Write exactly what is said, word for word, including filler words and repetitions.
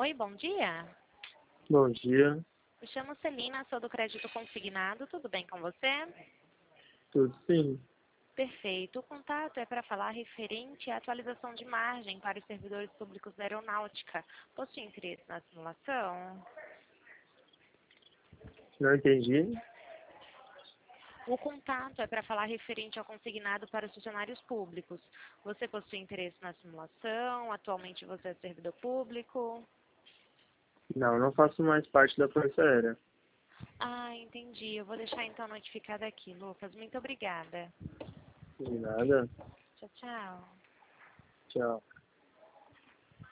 Oi, bom dia. Bom dia, Me chamo Celina, sou do Crédito Consignado. Tudo bem com você? tudo sim. Perfeito. O contato é para falar referente à atualização de margem para os servidores públicos da aeronáutica. Possui interesse na simulação? Não entendi. O contato é para falar referente ao consignado para os funcionários públicos. Você possui interesse na simulação? Atualmente você é servidor público? Não, não faço mais parte da Força Aérea. Ah, entendi. Eu vou deixar então notificado aqui, Lucas. Muito obrigada. De nada. Tchau, tchau. Tchau.